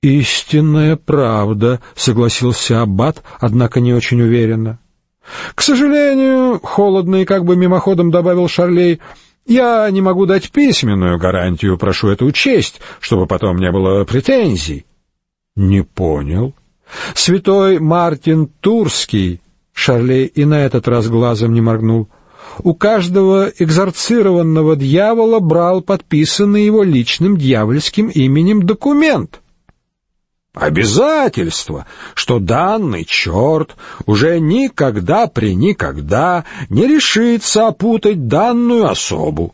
«Истинная правда», — согласился аббат, однако не очень уверенно. «К сожалению, — холодно и как бы мимоходом добавил Шарлей, — я не могу дать письменную гарантию, прошу это учесть, чтобы потом не было претензий». «Не понял». «Святой Мартин Турский», — Шарлей и на этот раз глазом не моргнул, — «у каждого экзорцированного дьявола брал подписанный его личным дьявольским именем документ». Обязательство, что данный черт уже никогда не решится опутать данную особу.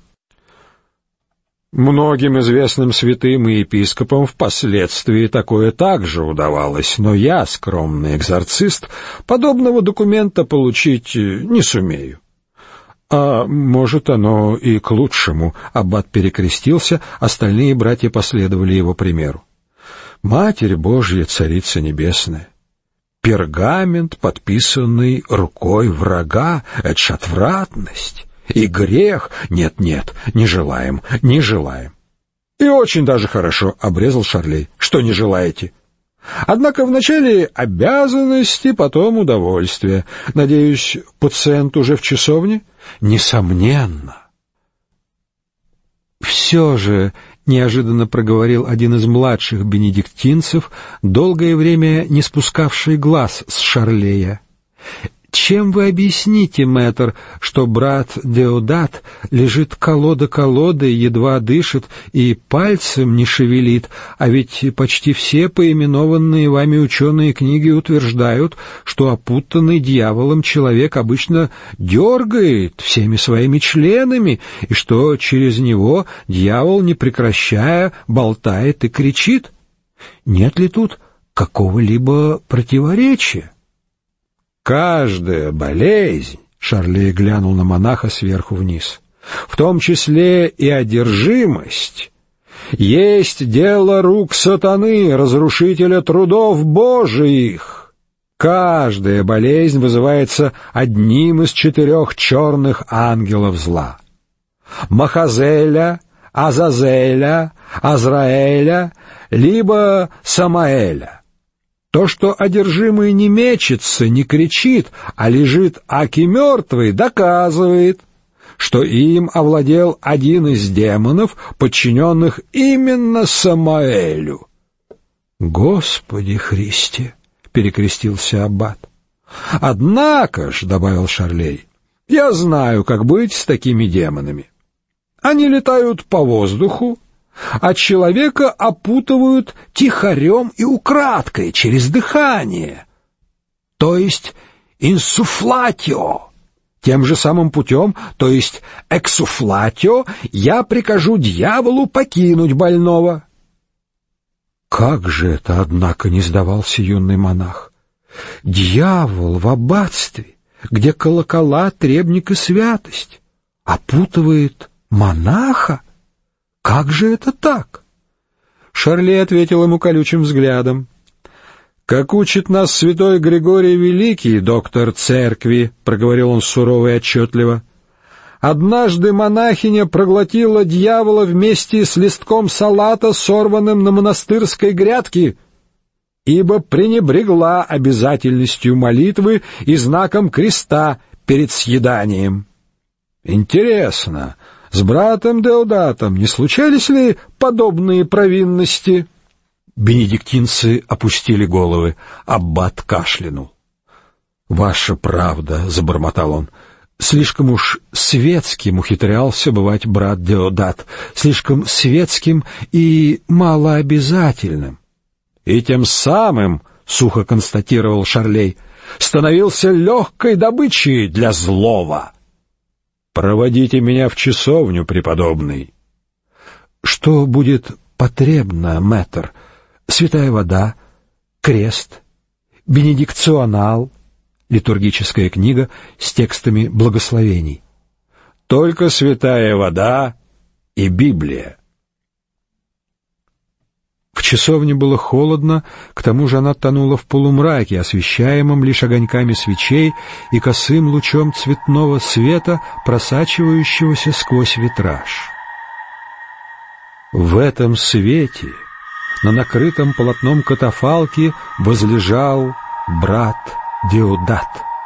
Многим известным святым и епископам впоследствии такое также удавалось, но я, скромный экзорцист, подобного документа получить не сумею. А может, оно и к лучшему. Аббат перекрестился, остальные братья последовали его примеру. Матерь Божья, Царица Небесная, пергамент, подписанный рукой врага, это ж отвратность, и грех, нет, не желаем. И очень даже хорошо, — обрезал Шарлей, — что не желаете. Однако вначале обязанности, потом удовольствие. Надеюсь, пациент уже в часовне? Несомненно. Все же, — неожиданно проговорил один из младших бенедиктинцев, долгое время не спускавший глаз с Шарлея, — чем вы объясните, мэтр, что брат Деодат лежит колода колодой, едва дышит и пальцем не шевелит, а ведь почти все поименованные вами ученые книги утверждают, что опутанный дьяволом человек обычно дергает всеми своими членами, и что через него дьявол, не прекращая, болтает и кричит? Нет ли тут какого-либо противоречия? Каждая болезнь, — Шарлей глянул на монаха сверху вниз, — в том числе и одержимость, есть дело рук сатаны, разрушителя трудов Божиих. Каждая болезнь вызывается одним из 4 черных ангелов зла — Махазеля, Азазеля, Азраэля, либо Самаэля. То, что одержимый не мечется, не кричит, а лежит аки мертвый, доказывает, что им овладел один из демонов, подчиненных именно Самаэлю. «Господи Христе!» — перекрестился аббат. «Однако ж, — добавил Шарлей, — я знаю, как быть с такими демонами. Они летают по воздуху, а человека опутывают тихорем и украдкой, через дыхание, то есть инсуфлатио. Тем же самым путем, то есть эксуфлатио, я прикажу дьяволу покинуть больного». «Как же это, однако, — не сдавался юный монах, — дьявол в аббатстве, где колокола, требник и святость, опутывает монаха? Как же это так?» Шарлей ответил ему колючим взглядом. «Как учит нас святой Григорий Великий, доктор церкви, — проговорил он сурово и отчетливо, — однажды монахиня проглотила дьявола вместе с листком салата, сорванным на монастырской грядке, ибо пренебрегла обязательностью молитвы и знаком креста перед съеданием. Интересно, с братом Деодатом не случались ли подобные провинности?» Бенедиктинцы опустили головы. Аббат кашлянул. «Ваша правда, — забормотал он, — слишком уж светским ухитрялся бывать брат Деодат, слишком светским и малообязательным». «И тем самым, — сухо констатировал Шарлей, — становился легкой добычей для злого». «Проводите меня в часовню, преподобный». «Что будет потребно, мэтр? Святая вода, крест, бенедикционал, литургическая книга с текстами благословений». «Только святая вода и Библия». В часовне было холодно, к тому же она тонула в полумраке, освещаемом лишь огоньками свечей и косым лучом цветного света, просачивающегося сквозь витраж. В этом свете На накрытом полотном катафалке возлежал брат Деодат.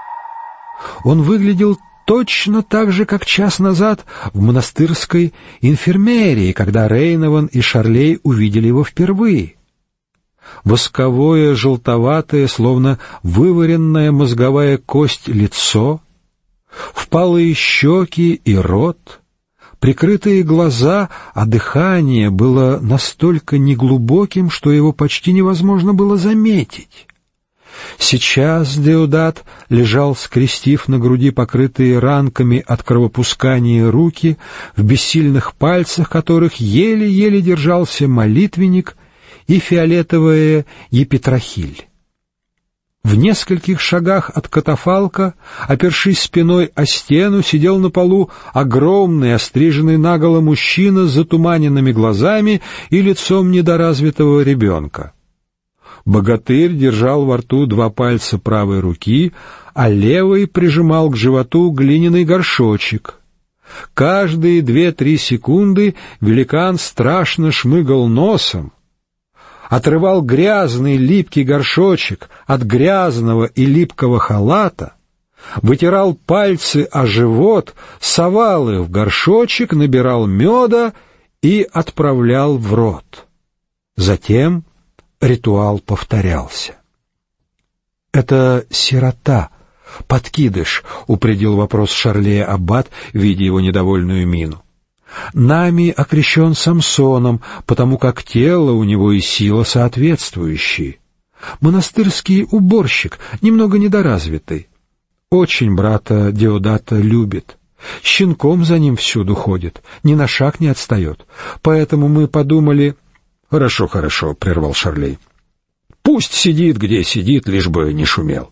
Он выглядел точно так же, как час назад в монастырской инфирмерии, когда Рейнован и Шарлей увидели его впервые. Восковое, желтоватое, словно вываренная мозговая кость лицо, впалые щеки и рот, прикрытые глаза, а дыхание было настолько неглубоким, что его почти невозможно было заметить. Сейчас Деодат лежал, скрестив на груди покрытые ранками от кровопускания руки, в бессильных пальцах которых еле-еле держался молитвенник и фиолетовая епитрахиль. В нескольких шагах от катафалка, опершись спиной о стену, сидел на полу огромный, остриженный наголо мужчина с затуманенными глазами и лицом недоразвитого ребенка. Богатырь держал во рту 2 пальца правой руки, а левый прижимал к животу глиняный горшочек. Каждые 2-3 секунды великан страшно шмыгал носом, отрывал грязный липкий горшочек от грязного и липкого халата, вытирал пальцы о живот, совал их в горшочек, набирал меда и отправлял в рот. Затем ритуал повторялся. «Это сирота, подкидыш», — упредил вопрос Шарлея аббат, видя его недовольную мину. «Нами окрещен Самсоном, потому как тело у него и сила соответствующие. Монастырский уборщик, немного недоразвитый. Очень брата Деодата любит. Щенком за ним всюду ходит, ни на шаг не отстает. Поэтому мы подумали...» «Хорошо, хорошо», — прервал Шарлей. «Пусть сидит, где сидит, лишь бы не шумел».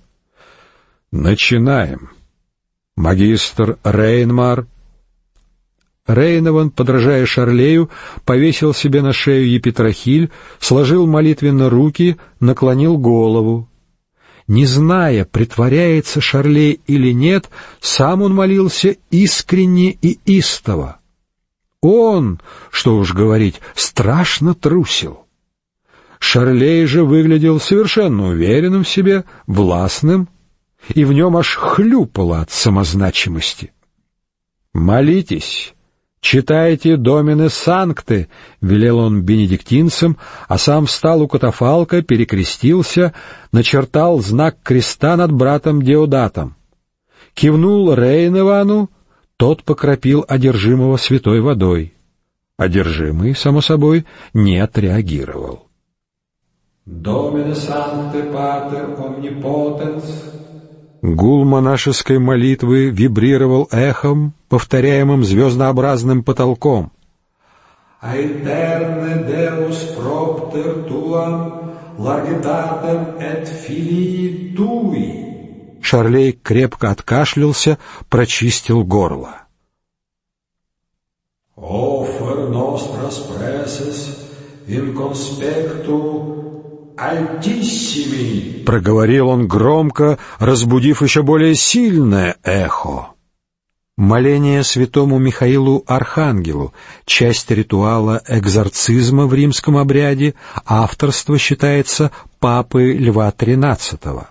«Начинаем. Магистр Рейнмар». Рейнован, подражая Шарлею, повесил себе на шею епитрахиль, сложил молитвенно руки, наклонил голову. Не зная, притворяется Шарлей или нет, сам он молился искренне и истово. Он, что уж говорить, страшно трусил. Шарлей же выглядел совершенно уверенным в себе, властным, и в нем аж хлюпало от самозначимости. «Молитесь, читайте Домине Санкте», — велел он бенедиктинцам, а сам встал у катафалка, перекрестился, начертал знак креста над братом Деодатом. Кивнул Рейновану, тот покропил одержимого святой водой. Одержимый, само собой, не отреагировал. «Домине Санкте Патер Омнипотенс». Гул монашеской молитвы вибрировал эхом, повторяемым звездообразным потолком. «Аэтерне Деус проптер туам ларгитатем эт филии туи». Шарлей крепко откашлялся, прочистил горло. «Офер нострас пресес ин конспекту альтиссими», — проговорил он громко, разбудив еще более сильное эхо. Моление святому Михаилу Архангелу, часть ритуала экзорцизма в римском обряде, авторство считается папы Льва XIII.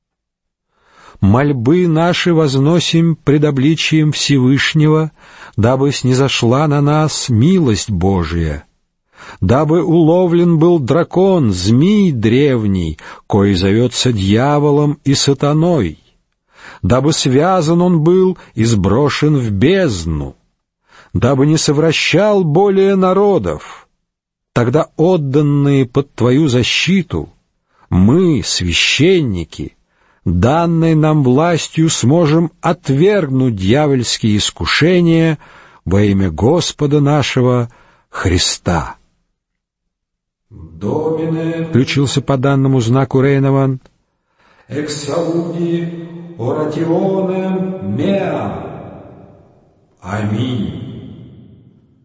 «Мольбы наши возносим пред обличием Всевышнего, дабы снизошла на нас милость Божия, дабы уловлен был дракон, змий древний, кой зовется дьяволом и сатаной, дабы связан он был и сброшен в бездну, дабы не совращал более народов. Тогда отданные под Твою защиту, мы, священники, данной нам властью сможем отвергнуть дьявольские искушения во имя Господа нашего Христа». «Домине», — включился по данному знаку Рейнован, «эксауди оратионем меам». Аминь.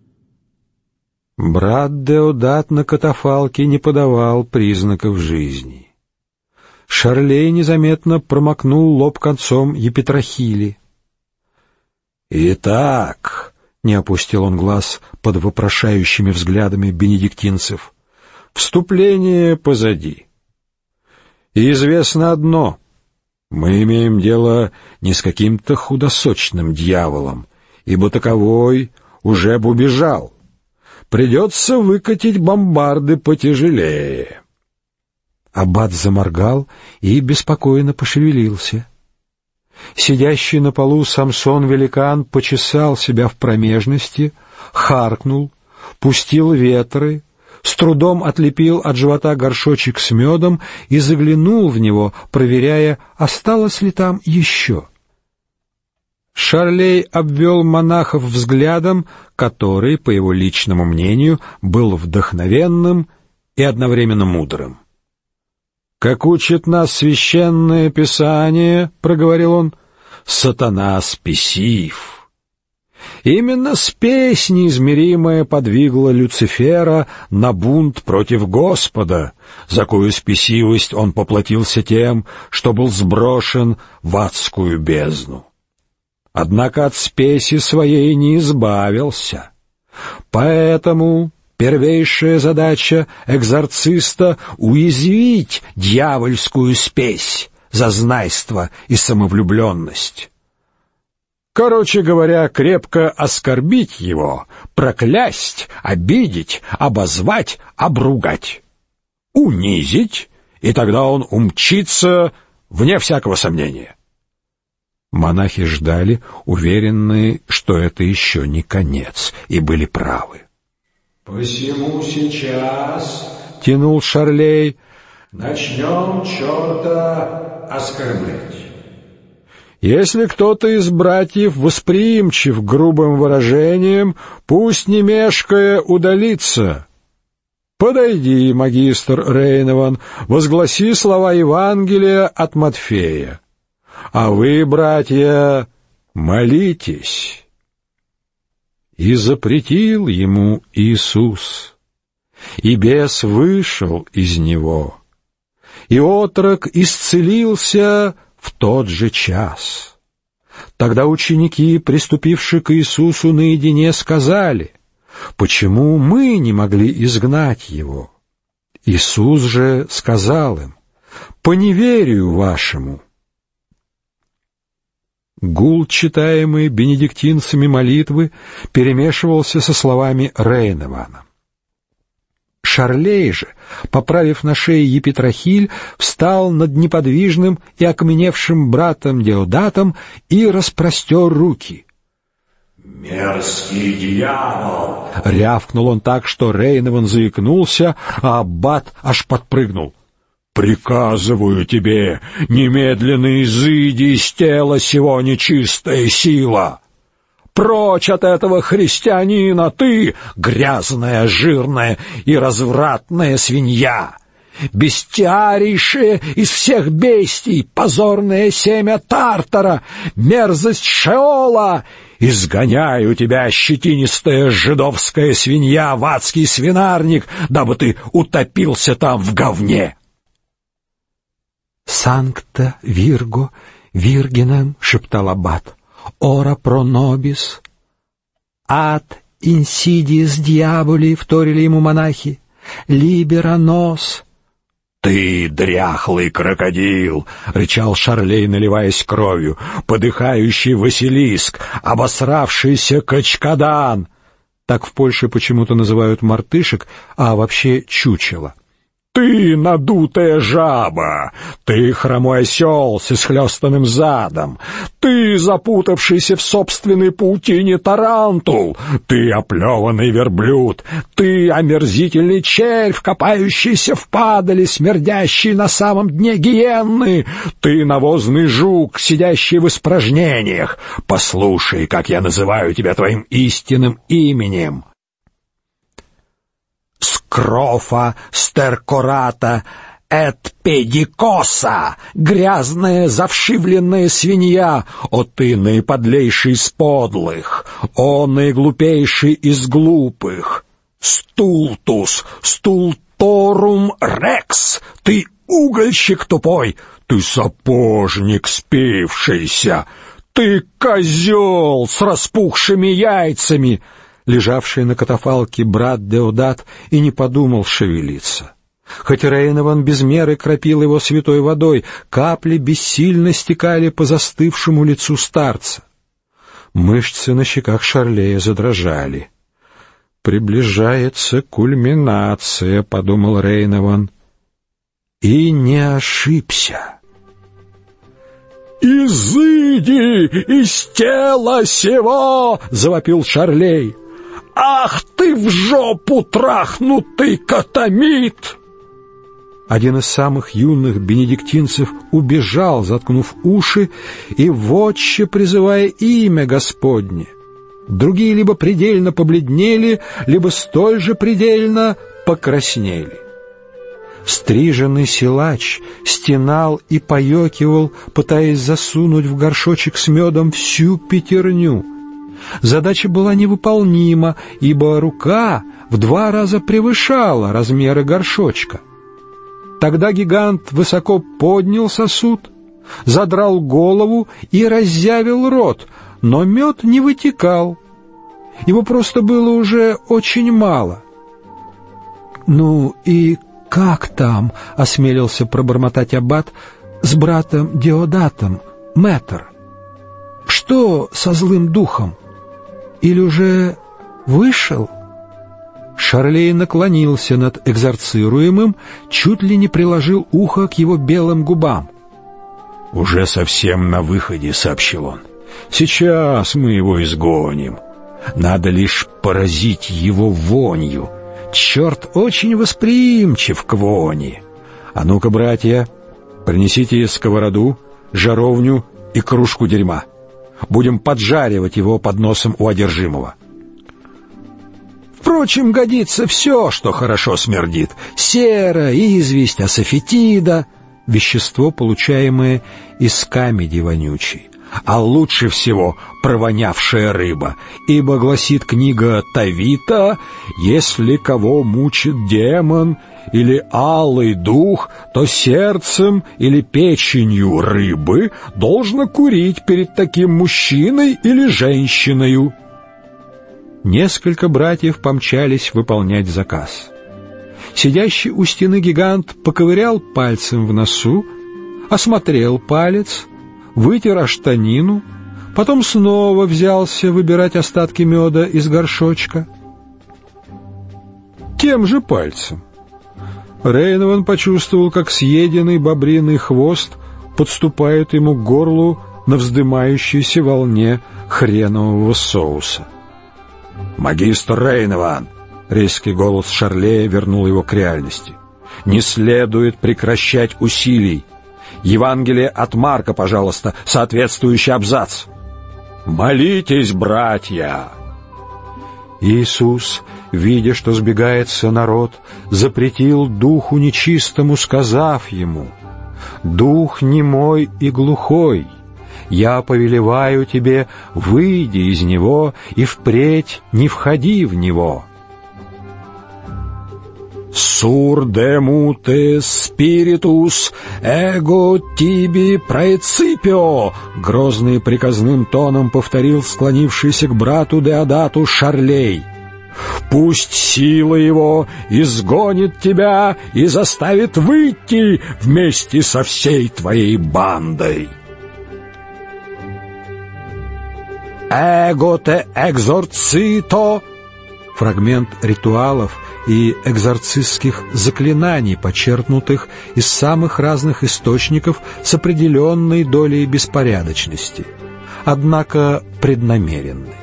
Брат Деодат на катафалке не подавал признаков жизни. Шарлей незаметно промокнул лоб концом епитрахили. «Итак», — не опустил он глаз под вопрошающими взглядами бенедиктинцев, Вступление позади. И известно одно: мы имеем дело не с каким-то худосочным дьяволом, ибо таковой уже б убежал. Придется выкатить бомбарды потяжелее. Аббат заморгал и беспокойно пошевелился. Сидящий на полу Самсон-великан почесал себя в промежности, харкнул, пустил ветры, с трудом отлепил от живота горшочек с медом и заглянул в него, проверяя, осталось ли там еще. Шарлей обвел монахов взглядом, который, по его личному мнению, был вдохновенным и одновременно мудрым. «Как учит нас священное писание, — проговорил он, — сатана спесив. Именно спесь неизмеримая подвигла Люцифера на бунт против Господа, за кою спесивость он поплатился тем, что был сброшен в адскую бездну. Однако от спеси своей не избавился. Поэтому первейшая задача экзорциста — уязвить дьявольскую спесь, зазнайство и самовлюбленность. Короче говоря, крепко оскорбить его, проклясть, обидеть, обозвать, обругать, унизить, и тогда он умчится вне всякого сомнения». Монахи ждали, уверенные, что это еще не конец, и были правы. «Посему сейчас, — тянул Шарлей, — начнем черта оскорблять. Если кто-то из братьев восприимчив к грубым выражениям, пусть не мешкая удалится. Подойди, магистр Рейнован, возгласи слова Евангелия от Матфея. А вы, братья, молитесь». И запретил ему Иисус, и бес вышел из него, и отрок исцелился в тот же час. Тогда ученики, приступившие к Иисусу наедине, сказали: «Почему мы не могли изгнать его?» Иисус же сказал им: «По неверию вашему». Гул, читаемый бенедиктинцами молитвы, перемешивался со словами Рейнована. Шарлей же, поправив на шее епитрахиль, встал над неподвижным и окаменевшим братом Деодатом и распростер руки. «Мерзкий дьявол!» — рявкнул он так, что Рейнован заикнулся, а аббат аж подпрыгнул. «Приказываю тебе, немедленно изыди из тела сего нечистая сила! Прочь от этого христианина, ты, грязная, жирная и развратная свинья! Бестиарейшее из всех бестий, позорное семя Тартара, мерзость Шеола! Изгоняю тебя, щетинистая жидовская свинья, в адский свинарник, дабы ты утопился там в говне!» «Санкта Вирго Виргинем», — шептал аббат, — «ора про нобис». «Ад инсидиес дьяволи», — вторили ему монахи, — «либера нос». «Ты дряхлый крокодил!» — рычал Шарлей, наливаясь кровью. «Подыхающий Василиск, обосравшийся качкадан!» Так в Польше почему-то называют мартышек, а вообще чучело. «Ты надутая жаба! Ты хромой осел с исхлёстанным задом! Ты запутавшийся в собственной паутине тарантул! Ты оплеванный верблюд! Ты омерзительный червь, копающийся в падали, смердящий на самом дне гиенны! Ты навозный жук, сидящий в испражнениях! Послушай, как я называю тебя твоим истинным именем!» «Скрофа стеркората эт педикоса, грязная завшивленная свинья, о ты наиподлейший из подлых, о наиглупейший из глупых, стултус, стулторум рекс, ты угольщик тупой, ты сапожник спившийся, ты козел с распухшими яйцами, Лежавший на катафалке брат Деодат и не подумал шевелиться. Хоть Рейнован без меры кропил его святой водой, капли бессильно стекали по застывшему лицу старца. Мышцы на щеках Шарлея задрожали. «Приближается кульминация», — подумал Рейнован. И не ошибся. «Изыди из тела сего!» — завопил Шарлей. «Ах ты в жопу трахнутый катамит!» Один из самых юных бенедиктинцев убежал, заткнув уши и вотче призывая имя Господне. Другие либо предельно побледнели, либо столь же предельно покраснели. Стриженный силач стенал и поёкивал, пытаясь засунуть в горшочек с медом всю пятерню. Задача была невыполнима, ибо рука в 2 раза превышала размеры горшочка. Тогда гигант высоко поднял сосуд, задрал голову и разъявил рот, но мед не вытекал. Его просто было уже очень мало. «Ну и как там?» — осмелился пробормотать аббат с братом Деодатом, мэтр. «Что со злым духом? Или уже вышел?» Шарлей наклонился над экзорцируемым, чуть ли не приложил ухо к его белым губам. «Уже совсем на выходе», — сообщил он. «Сейчас мы его изгоним. Надо лишь поразить его вонью. Черт очень восприимчив к вони. А ну-ка, братья, принесите сковороду, жаровню и кружку дерьма. Будем поджаривать его под носом у одержимого». Впрочем, годится все, что хорошо смердит. Сера, известь, асафетида, вещество, получаемое из камеди вонючей. А лучше всего провонявшая рыба, ибо, гласит книга Тавита, если кого мучит демон или алый дух, то сердцем или печенью рыбы должно курить перед таким мужчиной или женщиною. Несколько братьев помчались выполнять заказ. Сидящий у стены гигант поковырял пальцем в носу, осмотрел палец, вытер о штанину, потом снова взялся выбирать остатки меда из горшочка. Тем же пальцем. Рейнован почувствовал, как съеденный бобриный хвост подступает ему к горлу на вздымающейся волне хренового соуса. «Магистр Рейнован!» — резкий голос Шарлея вернул его к реальности. «Не следует прекращать усилий. Евангелие от Марка, пожалуйста, соответствующий абзац. Молитесь, братья!» Иисус, видя, что сбегается народ, запретил духу нечистому, сказав ему: «Дух немой и глухой, я повелеваю тебе, выйди из него и впредь не входи в него». «Сур демуте спиритус эго тиби праеципио», — грозно и приказным тоном повторил склонившийся к брату Деодату Шарлей. «Пусть сила его изгонит тебя и заставит выйти вместе со всей твоей бандой». «Эго те экзорцито», фрагмент ритуалов и экзорцистских заклинаний, почерпнутых из самых разных источников с определенной долей беспорядочности, однако преднамеренной.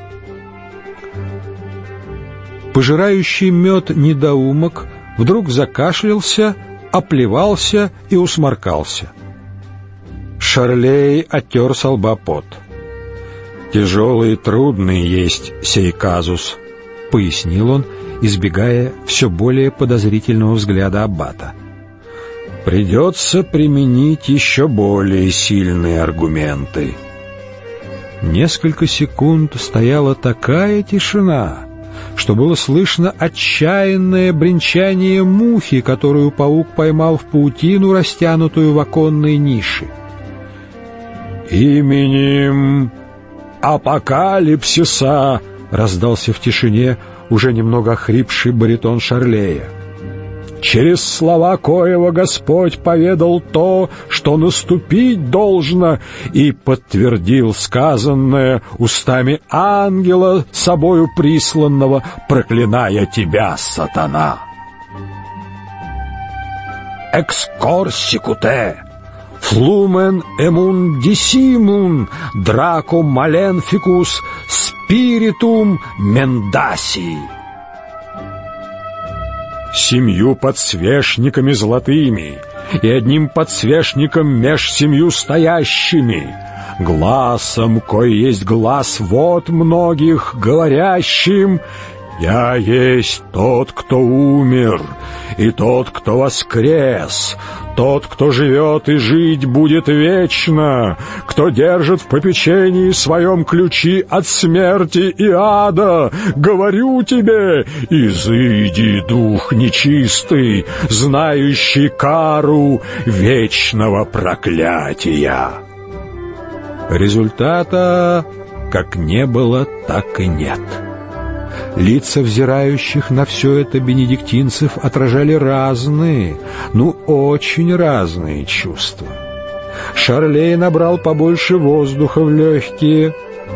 Пожирающий мед недоумок вдруг закашлялся, оплевался и усморкался. Шарлей оттер со лба пот. «Тяжелый и трудный есть сей казус», — пояснил он, избегая все более подозрительного взгляда аббата. «Придется применить еще более сильные аргументы». Несколько секунд стояла такая тишина, что было слышно отчаянное бренчание мухи, которую паук поймал в паутину, растянутую в оконной нише. «Именем Апокалипсиса раздался в тишине уже немного охрипший баритон Шарлея. «Через слова коего Господь поведал то, что наступить должно, и подтвердил сказанное устами ангела, собою присланного, проклиная тебя, сатана. Экскорсикуте, флумен эмундисимум, драко маленфикус, спиритум мендаси». 7 подсвечниками золотыми и 1 подсвечником меж 7 стоящими, гласом, кой есть глаз вод многих, говорящим: «Я есть тот, кто умер, и тот, кто воскрес, тот, кто живет и жить будет вечно, кто держит в попечении своем ключи от смерти и ада. Говорю тебе, изыди, дух нечистый, знающий кару вечного проклятия». Результата как не было, так и нет. Лица взирающих на все это бенедиктинцев отражали разные, очень разные чувства. Шарлей набрал побольше воздуха в легкие.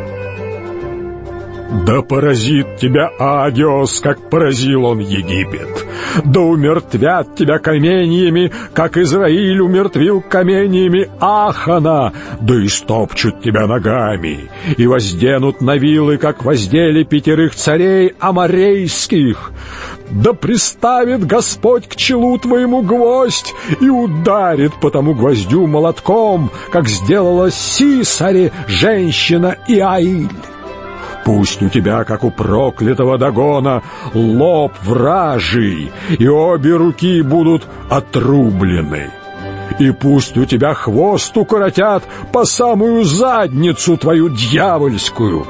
«Да поразит тебя Агиос, как поразил он Египет! Да умертвят тебя каменьями, как Израиль умертвил каменьями Ахана! Да истопчут тебя ногами, и возденут на вилы, как воздели 5 царей аморейских! Да приставит Господь к челу твоему гвоздь и ударит по тому гвоздю молотком, как сделала Сисаре женщина Иаиль! Пусть у тебя, как у проклятого Дагона, лоб вражий, и обе руки будут отрублены. И пусть у тебя хвост укоротят по самую задницу твою дьявольскую».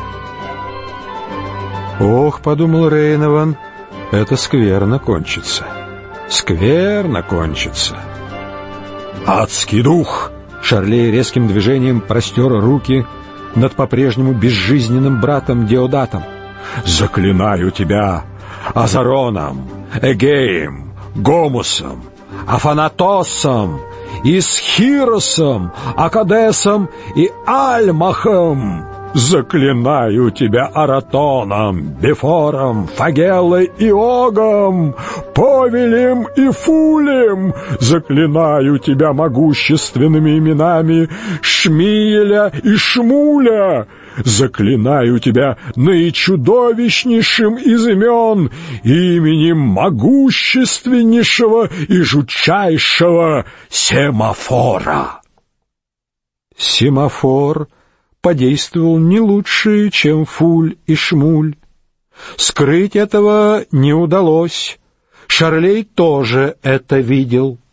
«Ох, — подумал Рейнован, — это скверно кончится. Скверно кончится». «Адский дух!» Шарлей резким движением простер руки над по-прежнему безжизненным братом Деодатом. «Заклинаю тебя Азароном, Эгеем, Гомусом, Афанатосом, Исхиросом, Акадесом и Альмахом! Заклинаю тебя Аратоном, Бефором, Фагеллой и Огом, Повелем и Фулем! Заклинаю тебя могущественными именами Шмиеля и Шмуля! Заклинаю тебя наичудовищнейшим из имен, именем могущественнейшего и жутчайшего Семафора!» Семафор подействовал не лучше, чем Фуль и Шмуль. Скрыть этого не удалось. Шарлей тоже это видел.